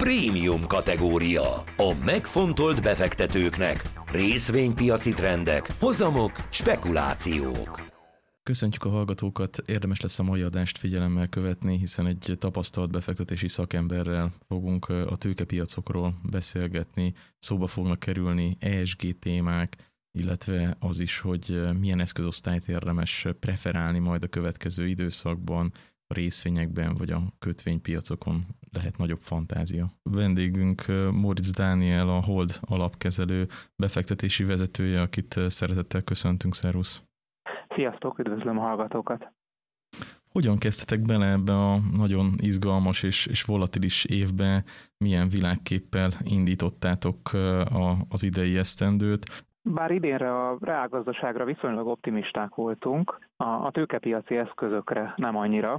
Prémium kategória. A megfontolt befektetőknek. Részvénypiaci trendek, hozamok, spekulációk. Köszöntjük a hallgatókat, érdemes lesz a mai adást figyelemmel követni, hiszen egy tapasztalt befektetési szakemberrel fogunk a tőkepiacokról beszélgetni, szóba fognak kerülni ESG témák, illetve az is, hogy milyen eszközosztályt érdemes preferálni majd a következő időszakban, a részvényekben vagy a kötvénypiacokon lehet nagyobb fantázia. Vendégünk Móricz Dániel, a Hold alapkezelő befektetési vezetője, akit szeretettel köszöntünk, szervusz! Sziasztok, üdvözlöm a hallgatókat! Hogyan kezdtetek bele ebbe a nagyon izgalmas és volatilis évbe? Milyen világképpel indítottátok az idei esztendőt? Bár idénre a reálgazdaságra viszonylag optimisták voltunk, a tőkepiaci eszközökre nem annyira,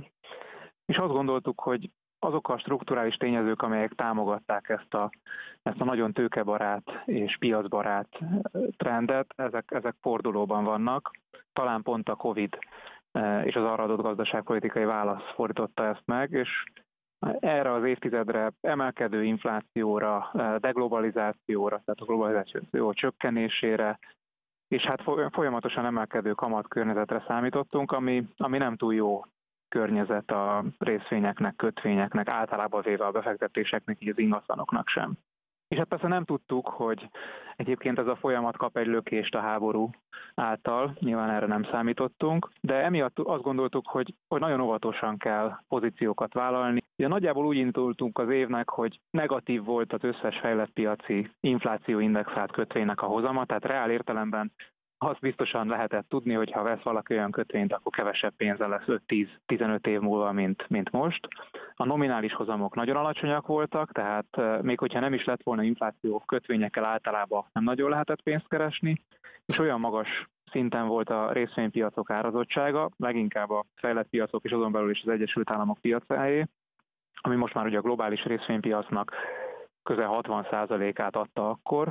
és azt gondoltuk, hogy azok a strukturális tényezők, amelyek támogatták ezt a nagyon tőkebarát és piacbarát trendet, ezek fordulóban vannak. Talán pont a Covid és az arra adott gazdaságpolitikai válasz fordította ezt meg, és erre az évtizedre emelkedő inflációra, deglobalizációra, tehát a globalizáció csökkenésére, és hát folyamatosan emelkedő kamatkörnyezetre számítottunk, ami nem túl jó környezet a részvényeknek, kötvényeknek, általában véve a befektetéseknek, így az ingatlanoknak sem. És hát persze nem tudtuk, hogy egyébként ez a folyamat kap egy lökést a háború által, nyilván erre nem számítottunk, de emiatt azt gondoltuk, hogy nagyon óvatosan kell pozíciókat vállalni. Ugye nagyjából úgy indultunk az évnek, hogy negatív volt az összes fejlett piaci inflációindexált kötvénynek a hozama, tehát reál azt biztosan lehetett tudni, hogy ha vesz valaki olyan kötvényt, akkor kevesebb pénze lesz 5-10-15 év múlva, mint most. A nominális hozamok nagyon alacsonyak voltak, tehát még hogyha nem is lett volna infláció, kötvényekkel általában nem nagyon lehetett pénzt keresni, és olyan magas szinten volt a részvénypiacok árazottsága, leginkább a fejlett piacok és azon belül is az Egyesült Államok piacáé, ami most már ugye a globális részvénypiacnak közel 60%-át adta akkor,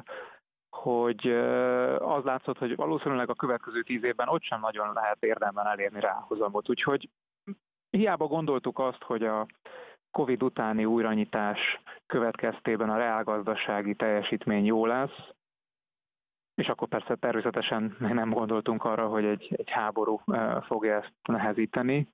hogy az látszott, hogy valószínűleg a következő 10 évben ott sem nagyon lehet érdemben elérni ráhozamot. Úgyhogy hiába gondoltuk azt, hogy a Covid utáni újranyitás következtében a reálgazdasági teljesítmény jó lesz, és akkor persze természetesen nem gondoltunk arra, hogy egy háború fogja ezt nehezíteni.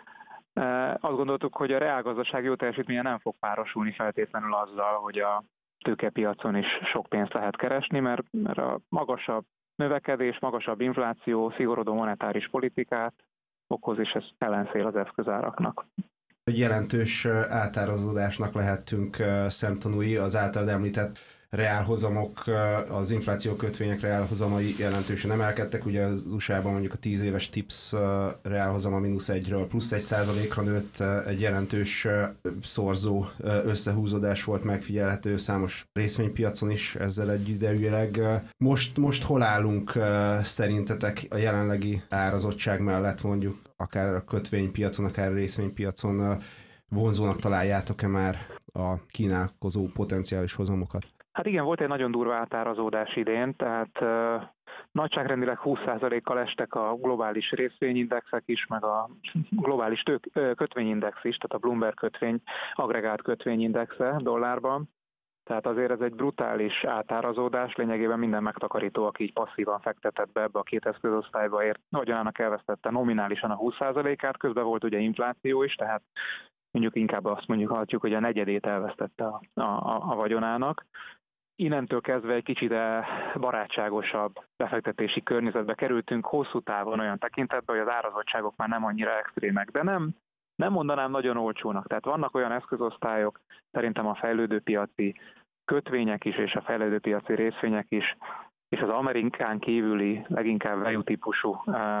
Azt gondoltuk, hogy a reálgazdaság jó teljesítménye nem fog párosulni feltétlenül azzal, hogy a tőkepiacon is sok pénzt lehet keresni, mert a magasabb növekedés, magasabb infláció, szigorodó monetáris politikát okoz, és ez ellenszél az eszközáraknak. Egy jelentős átárazódásnak lehettünk szemtanúi, az általad említett reálhozamok, az infláció kötvények reálhozamai jelentősen emelkedtek. Ugye az USA-ban mondjuk a 10 éves TIPS reálhozama -1-ről +1%-ra nőtt, egy jelentős szorzó összehúzódás volt megfigyelhető számos részvénypiacon is ezzel egyidejűleg. Most hol állunk szerintetek a jelenlegi árazottság mellett, mondjuk akár a kötvénypiacon, akár a részvénypiacon vonzónak találjátok-e már a kínálkozó potenciális hozamokat? Hát igen, volt egy nagyon durva átárazódás idén, tehát nagyságrendileg 20%-kal estek a globális részvényindexek is, meg a globális kötvényindex is, tehát a Bloomberg kötvény, agregált kötvényindexe dollárban. Tehát azért ez egy brutális átárazódás, lényegében minden megtakarító, aki így passzívan fektetett be ebbe a két eszközosztályba vagyonának elvesztette nominálisan a 20%-át, közben volt ugye infláció is, tehát mondjuk inkább azt mondjuk, hogy a negyedét elvesztette a vagyonának. Innentől kezdve egy kicsit barátságosabb befektetési környezetbe kerültünk hosszú távon olyan tekintetben, hogy az árazottságok már nem annyira extrémek, de nem mondanám nagyon olcsónak. Tehát vannak olyan eszközosztályok, szerintem a fejlődő piaci kötvények is, és a fejlődő piaci részvények is, és az Amerikán kívüli, leginkább value típusú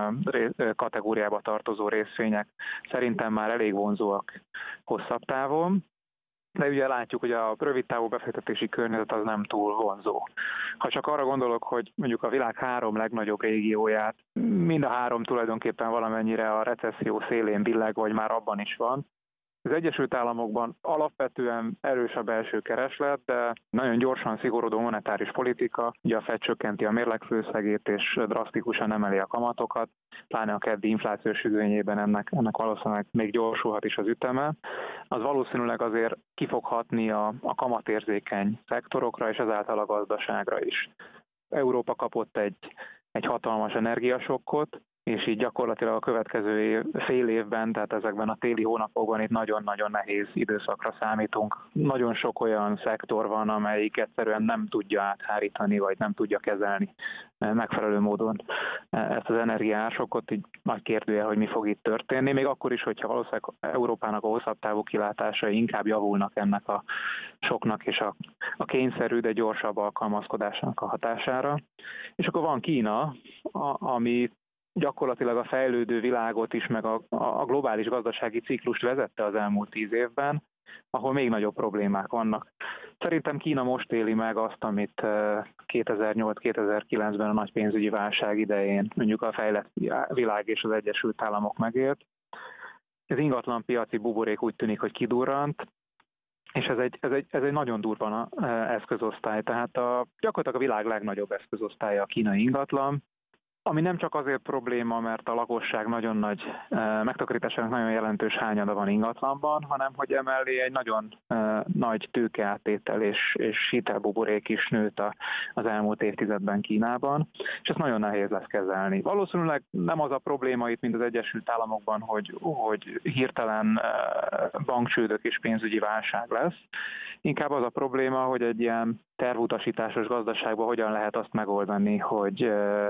kategóriába tartozó részvények szerintem már elég vonzóak hosszabb távon. De ugye látjuk, hogy a rövid távú befektetési környezet az nem túl vonzó. Ha csak arra gondolok, hogy mondjuk a világ 3 legnagyobb régióját, mind a 3 tulajdonképpen valamennyire a recesszió szélén billeg, vagy már abban is van, Az Egyesült Államokban alapvetően erős a belső kereslet, de nagyon gyorsan szigorodó monetáris politika, ugye a Fed csökkenti a mérlegfőszegét és drasztikusan emeli a kamatokat, pláne a keddi inflációs függvényében ennek valószínűleg még gyorsulhat is az üteme. Az valószínűleg azért ki fog hatni a kamatérzékeny szektorokra és ezáltal a gazdaságra is. Európa kapott egy hatalmas energiasokkot, és így gyakorlatilag a következő fél évben, tehát ezekben a téli hónapokban itt nagyon-nagyon nehéz időszakra számítunk. Nagyon sok olyan szektor van, amelyik egyszerűen nem tudja áthárítani, vagy nem tudja kezelni megfelelő módon ezt az energiaársokot, így nagy kérdője, hogy mi fog itt történni, még akkor is, hogyha valószínűleg Európának a hosszabb távú kilátásai inkább javulnak ennek a soknak és a kényszerű, de gyorsabb alkalmazkodásnak a hatására. És akkor van Kína, ami gyakorlatilag a fejlődő világot is, meg a globális gazdasági ciklust vezette az elmúlt 10 évben, ahol még nagyobb problémák vannak. Szerintem Kína most éli meg azt, amit 2008-2009-ben a nagy pénzügyi válság idején mondjuk a fejlett világ és az Egyesült Államok megélt. Az ingatlanpiaci buborék úgy tűnik, hogy kidurrant, és ez egy nagyon durva eszközosztály. Tehát gyakorlatilag a világ legnagyobb eszközosztálya a kínai ingatlan, ami nem csak azért probléma, mert a lakosság nagyon nagy, megtakarításának nagyon jelentős hányada van ingatlanban, hanem hogy emellé egy nagyon nagy tőkeáttétel és hitelbuborék is nőtt az elmúlt évtizedben Kínában, és ezt nagyon nehéz lesz kezelni. Valószínűleg nem az a probléma itt, mint az Egyesült Államokban, hogy hirtelen bankcsődök és pénzügyi válság lesz. Inkább az a probléma, hogy egy ilyen tervutasításos gazdaságban hogyan lehet azt megoldani, hogy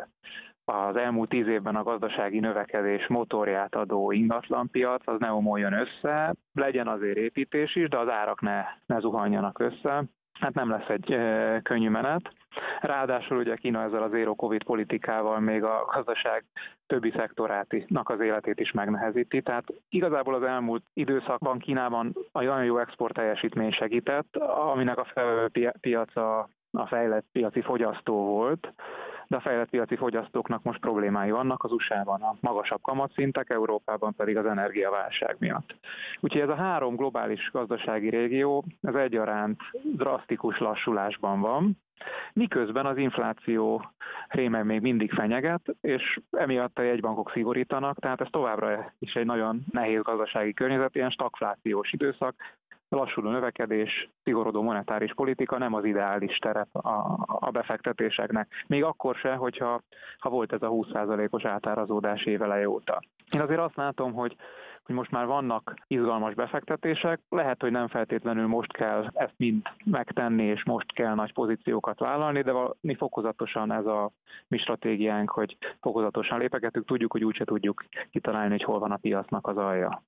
az elmúlt 10 évben a gazdasági növekedés motorját adó ingatlanpiac, az ne omoljon össze, legyen azért építés is, de az árak ne zuhanjanak össze. Hát nem lesz egy könnyű menet. Ráadásul ugye Kína ezzel a zero covid politikával még a gazdaság többi szektorának az életét is megnehezíti. Tehát igazából az elmúlt időszakban Kínában a nagyon jó export teljesítmény segített, aminek a felvevő piaca a fejlett piaci fogyasztó volt, de a fejlett piaci fogyasztóknak most problémái vannak, az USA-ban a magasabb kamatszintek, Európában pedig az energiaválság miatt. Úgyhogy ez a 3 globális gazdasági régió, ez egyaránt drasztikus lassulásban van, miközben az infláció réme még mindig fenyeget, és emiatt a jegybankok szigorítanak, tehát ez továbbra is egy nagyon nehéz gazdasági környezet, ilyen stagflációs időszak, lassuló növekedés, szigorodó monetáris politika nem az ideális terep a befektetéseknek. Még akkor se, hogyha volt ez a 20%-os átárazódás éveleje óta. Én azért azt látom, hogy most már vannak izgalmas befektetések, lehet, hogy nem feltétlenül most kell ezt mind megtenni, és most kell nagy pozíciókat vállalni, de mi fokozatosan ez a mi stratégiánk, hogy fokozatosan lépegetünk, tudjuk, hogy úgyse tudjuk kitalálni, hogy hol van a piacnak az alja.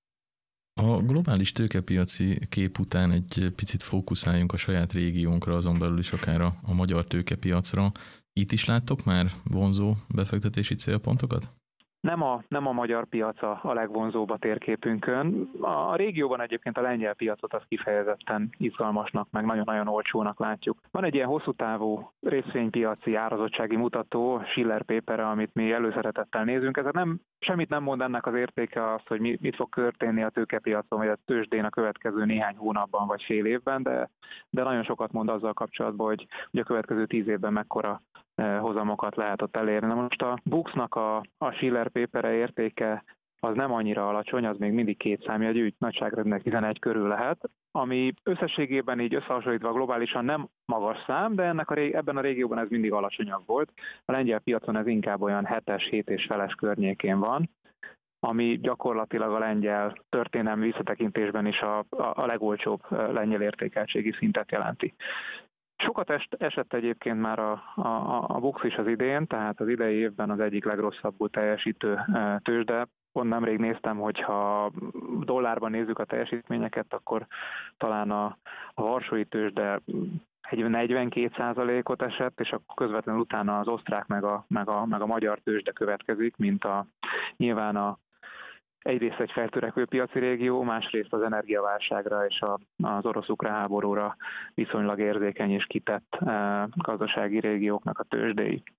A globális tőkepiaci kép után egy picit fókuszáljunk a saját régiónkra, azon belül is akár a magyar tőkepiacra. Itt is láttok már vonzó befektetési célpontokat? Nem a magyar piac a legvonzóbb a térképünkön. A régióban egyébként a lengyel piacot az kifejezetten izgalmasnak, meg nagyon-nagyon olcsónak látjuk. Van egy ilyen hosszú távú részvénypiaci árazottsági mutató, Shiller Paper, amit mi előszeretettel nézünk. Ez semmit nem mond ennek az értéke az, hogy mit fog történni a tőkepiacon, vagy a tőzsdén a következő néhány hónapban, vagy fél évben, de nagyon sokat mond azzal kapcsolatban, hogy a következő 10 évben mekkora hozamokat lehet ott elérni. Na most a Buxnak a Shiller Paper értéke az nem annyira alacsony, az még mindig 2 számjegyű, nagyságrendnek 11 körül lehet, ami összességében így összehasonlítva globálisan nem magas szám, de ebben a régióban ez mindig alacsonyabb volt. A lengyel piacon ez inkább olyan 7,5-es környékén van, ami gyakorlatilag a lengyel történelmi visszatekintésben is a legolcsóbb lengyel értékeltségi szintet jelenti. Sokat esett egyébként már a Bux is az idén, tehát az idei évben az egyik legrosszabbul teljesítő tőzsde. Pont nemrég néztem, hogy ha dollárban nézzük a teljesítményeket, akkor talán a varsói tőzsde egy 42%-ot esett, és akkor közvetlenül utána az osztrák meg a magyar tőzsde következik, mint nyilván egyrészt egy feltörekvő piaci régió, másrészt az energiaválságra és az orosz-ukrán háborúra viszonylag érzékeny és kitett gazdasági régióknak a tőzsdéi.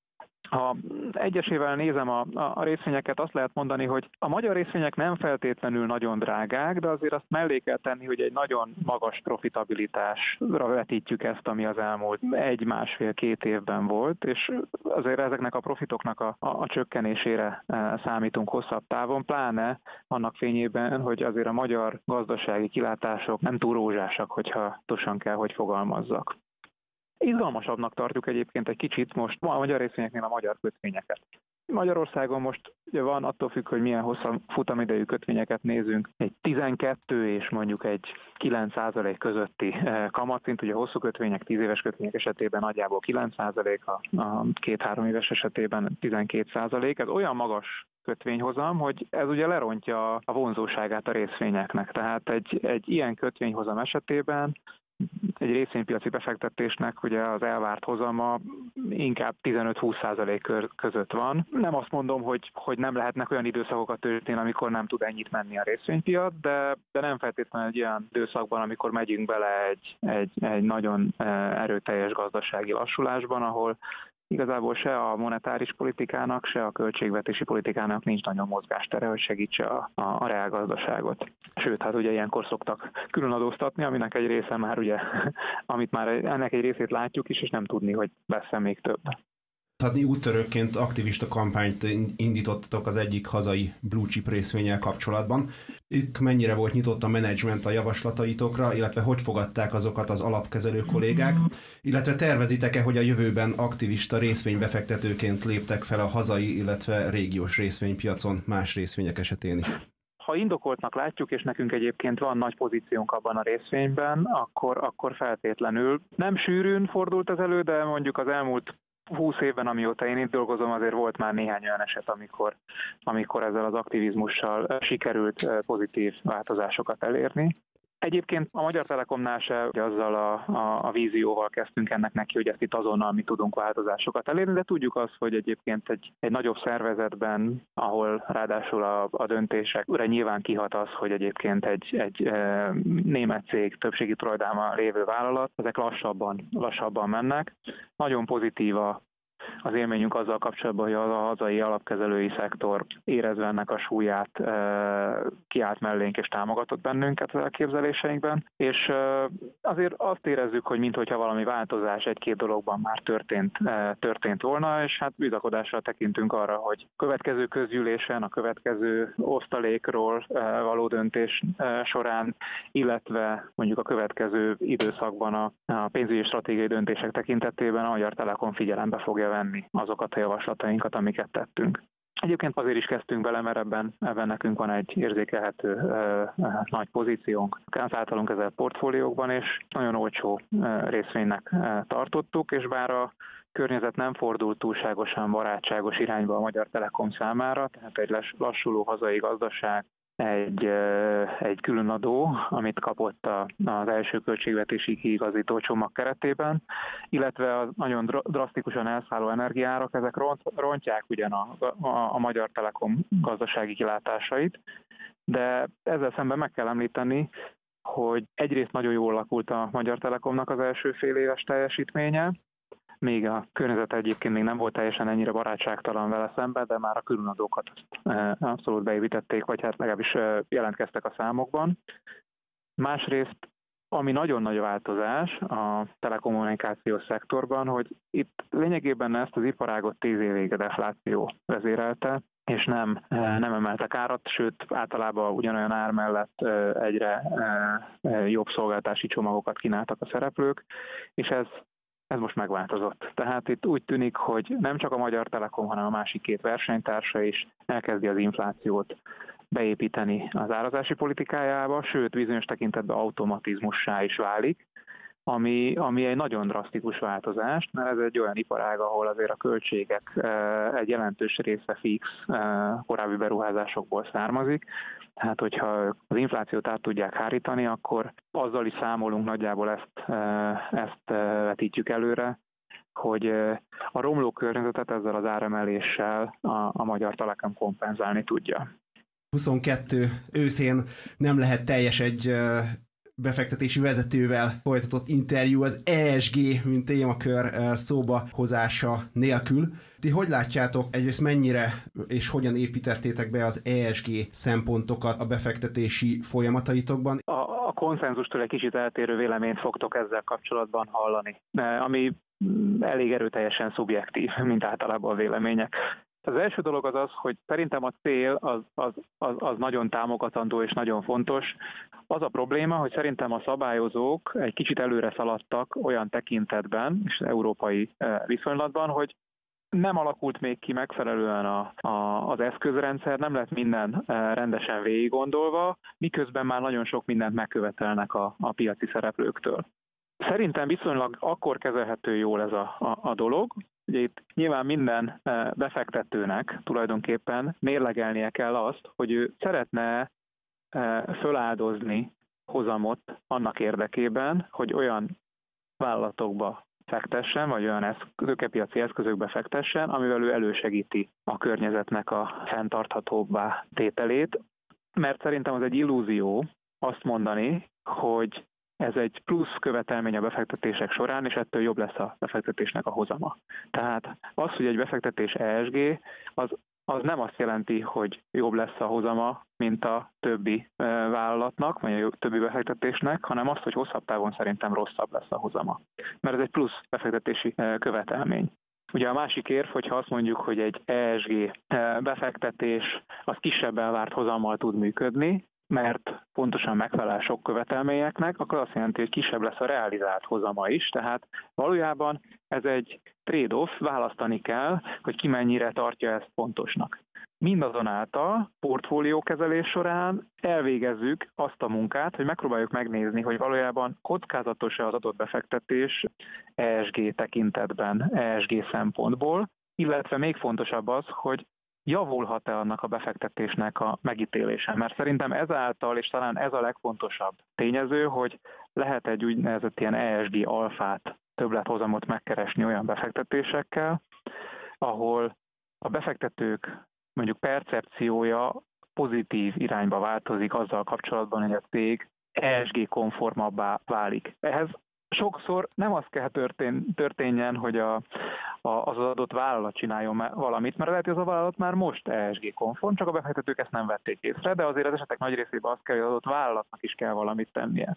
Ha egyesével nézem a részvényeket, azt lehet mondani, hogy a magyar részvények nem feltétlenül nagyon drágák, de azért azt mellé kell tenni, hogy egy nagyon magas profitabilitásra vetítjük ezt, ami az elmúlt 1-1,5-2 évben volt, és azért ezeknek a profitoknak a csökkenésére számítunk hosszabb távon, pláne annak fényében, hogy azért a magyar gazdasági kilátások nem túl rózsásak, hogyha tosan kell, hogy fogalmazzak. Izgalmasabbnak tartjuk egyébként egy kicsit most a magyar részvényeknél a magyar kötvényeket. Magyarországon most ugye van, attól függ, hogy milyen hosszú futamidejű kötvényeket nézünk, egy 12 és mondjuk egy 9% közötti kamatszint, ugye a hosszú kötvények, 10 éves kötvények esetében nagyjából 9%, a 2-3 éves esetében 12%. Ez olyan magas kötvényhozam, hogy ez ugye lerontja a vonzóságát a részvényeknek. Tehát egy ilyen kötvényhozam esetében egy részvénypiaci befektetésnek ugye az elvárt hozama inkább 15-20% között van. Nem azt mondom, hogy nem lehetnek olyan időszakokat tőzsdén, amikor nem tud ennyit menni a részvénypiac, de nem feltétlenül egy olyan időszakban, amikor megyünk bele egy nagyon erőteljes gazdasági lassulásban, ahol igazából se a monetáris politikának, se a költségvetési politikának nincs nagyon mozgástere, hogy segítse a reálgazdaságot. Sőt, hát ugye ilyenkor szoktak különadóztatni, aminek egy része már ugye, amit már ennek egy részét látjuk is, és nem tudni, hogy lesz-e még több. Tehát úttörőként aktivista kampányt indítottatok az egyik hazai blue chip részvénnyel kapcsolatban. Itt mennyire volt nyitott a menedzsment a javaslataitokra, illetve hogy fogadták azokat az alapkezelő kollégák, illetve tervezitek-e, hogy a jövőben aktivista részvénybefektetőként léptek fel a hazai, illetve régiós részvénypiacon más részvények esetén is? Ha indokoltnak látjuk, és nekünk egyébként van nagy pozíciónk abban a részvényben, akkor feltétlenül nem sűrűn fordult ez elő, de mondjuk az elmúlt 20 évben, amióta én itt dolgozom, azért volt már néhány olyan eset, amikor ezzel az aktivizmussal sikerült pozitív változásokat elérni. Egyébként a Magyar Telekomnál se azzal a vízióval kezdtünk ennek neki, hogy ezt itt azonnal mi tudunk változásokat elérni, de tudjuk azt, hogy egyébként egy nagyobb szervezetben, ahol ráadásul a döntésekre nyilván kihat az, hogy egyébként egy német cég többségi tulajdonban lévő vállalat, ezek lassabban mennek. Nagyon pozitív az élményünk azzal kapcsolatban, hogy a hazai alapkezelői szektor érezve ennek a súlyát kiállt mellénk és támogatott bennünket az elképzeléseinkben, és azért azt érezzük, hogy minthogyha valami változás egy-két dologban már történt volna, és hát bizakodással tekintünk arra, hogy a következő közgyűlésen, a következő osztalékról való döntés során, illetve mondjuk a következő időszakban a pénzügyi stratégiai döntések tekintetében a Magyar Telekom figyelembe fogja venni azokat a javaslatainkat, amiket tettünk. Egyébként azért is kezdtünk bele, mert ebben nekünk van egy érzékelhető nagy pozíciónk az általunk kezelt portfóliókban, és nagyon olcsó részvénynek tartottuk, és bár a környezet nem fordult túlságosan barátságos irányba a Magyar Telekom számára, tehát egy lassuló hazai gazdaság, egy különadó, amit kapott az első költségvetési kiigazító csomag keretében, illetve a nagyon drasztikusan elszálló energiárak, ezek rontják ugyan a Magyar Telekom gazdasági kilátásait, de ezzel szemben meg kell említeni, hogy egyrészt nagyon jól alakult a Magyar Telekomnak az első fél éves teljesítménye, még a környezet egyébként még nem volt teljesen ennyire barátságtalan vele szemben, de már a különadókat abszolút beépítették, vagy hát legalábbis jelentkeztek a számokban. Másrészt, ami nagyon nagy változás a telekommunikációs szektorban, hogy itt lényegében ezt az iparágot 10 évig a defláció vezérelte, és nem emeltek árat, sőt általában ugyanolyan ár mellett egyre jobb szolgáltási csomagokat kínáltak a szereplők, és ez most megváltozott. Tehát itt úgy tűnik, hogy nem csak a Magyar Telekom, hanem a másik két versenytársa is elkezdi az inflációt beépíteni az árazási politikájába, sőt bizonyos tekintetben automatizmussá is válik, ami egy nagyon drasztikus változás, mert ez egy olyan iparág, ahol azért a költségek egy jelentős része fix korábbi beruházásokból származik. Hát, hogyha az inflációt át tudják hárítani, akkor azzal is számolunk, nagyjából ezt vetítjük előre, hogy a romló környezetet ezzel az áremeléssel a Magyar Telekom kompenzálni tudja. 22 őszén nem lehet teljes egy befektetési vezetővel folytatott interjú az ESG, mint témakör szóba hozása nélkül. Ti hogy látjátok, egyrészt mennyire és hogyan építettétek be az ESG szempontokat a befektetési folyamataitokban? A konszenzustól egy kicsit eltérő véleményt fogtok ezzel kapcsolatban hallani, ami elég erőteljesen szubjektív, mint általában a vélemények. Az első dolog az, hogy szerintem a cél az nagyon támogatandó és nagyon fontos. Az a probléma, hogy szerintem a szabályozók egy kicsit előre szaladtak olyan tekintetben, és európai viszonylatban, hogy nem alakult még ki megfelelően az eszközrendszer, nem lett minden rendesen végiggondolva, miközben már nagyon sok mindent megkövetelnek a piaci szereplőktől. Szerintem viszonylag akkor kezelhető jól ez a dolog. Ugye itt nyilván minden befektetőnek tulajdonképpen mérlegelnie kell azt, hogy ő szeretne föláldozni hozamot annak érdekében, hogy olyan vállalatokba fektessen, vagy olyan tőkepiaci eszközökbe fektessen, amivel ő elősegíti a környezetnek a fenntarthatóbbá tételét. Mert szerintem az egy illúzió azt mondani, hogy ez egy plusz követelmény a befektetések során, és ettől jobb lesz a befektetésnek a hozama. Tehát az, hogy egy befektetés ESG, az nem azt jelenti, hogy jobb lesz a hozama, mint a többi vállalatnak, vagy a többi befektetésnek, hanem azt, hogy hosszabb távon szerintem rosszabb lesz a hozama. Mert ez egy plusz befektetési követelmény. Ugye a másik érv, hogyha azt mondjuk, hogy egy ESG befektetés az kisebb elvárt hozammal tud működni, mert pontosan megfelel sok követelményeknek, akkor azt jelenti, hogy kisebb lesz a realizált hozama is. Tehát valójában ez egy trade-off, választani kell, hogy ki mennyire tartja ezt fontosnak. Mindazonáltal portfóliókezelés során elvégezzük azt a munkát, hogy megpróbáljuk megnézni, hogy valójában kockázatos-e az adott befektetés ESG tekintetben, ESG szempontból, illetve még fontosabb az, hogy javulhat-e annak a befektetésnek a megítélése. Mert szerintem ezáltal, és talán ez a legfontosabb tényező, hogy lehet egy úgynevezett ilyen ESG alfát, többlethozamot megkeresni olyan befektetésekkel, ahol a befektetők mondjuk percepciója pozitív irányba változik azzal kapcsolatban, hogy a cég ESG-konformabbá válik. Ehhez sokszor nem az kell történjen, hogy az adott vállalat csináljon valamit, mert lehet, hogy az a vállalat már most ESG-konform, csak a befektetők ezt nem vették észre, de azért az esetek nagy részében az kell, hogy az adott vállalatnak is kell valamit tennie.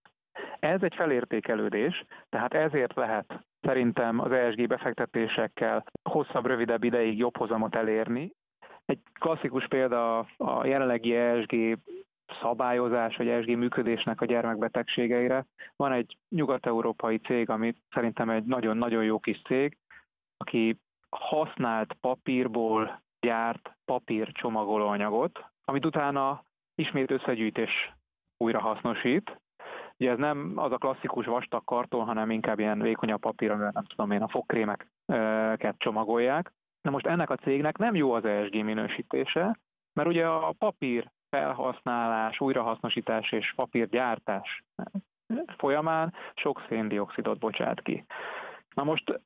Ez egy felértékelődés, tehát ezért lehet szerintem az ESG befektetésekkel hosszabb, rövidebb ideig jobb hozamot elérni. Egy klasszikus példa a jelenlegi ESG szabályozás, vagy ESG működésnek a gyermekbetegségeire. Van egy nyugat-európai cég, ami szerintem egy nagyon-nagyon jó kis cég, aki használt papírból gyárt papírcsomagolóanyagot, amit utána ismét összegyűjtés újrahasznosít. Ugye ez nem az a klasszikus vastag karton, hanem inkább ilyen vékonyabb papír, amivel nem tudom én, a fogkrémeket csomagolják. Na most ennek a cégnek nem jó az ESG minősítése, mert ugye a papír felhasználás, újrahasznosítás és papírgyártás folyamán sok széndioxidot bocsát ki. Na most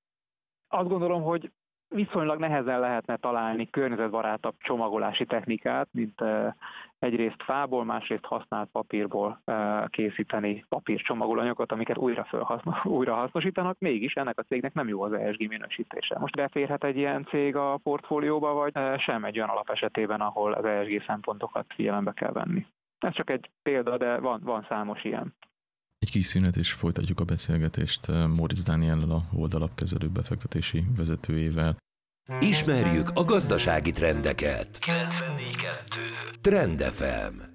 azt gondolom, hogy viszonylag nehezen lehetne találni környezetbarátabb csomagolási technikát, mint egyrészt fából, másrészt használt papírból készíteni papírcsomagolóanyagokat, amiket újra hasznosítanak, mégis ennek a cégnek nem jó az ESG minősítése. Most beférhet egy ilyen cég a portfólióba, vagy sem egy olyan alap esetében, ahol az ESG szempontokat figyelembe kell venni. Ez csak egy példa, de van számos ilyen. Egy kis szünet, és folytatjuk a beszélgetést Móricz Dániellel, a Hold alapkezelő befektetési vezetőjével. Ismerjük a gazdasági trendeket. 94.2 Trend FM.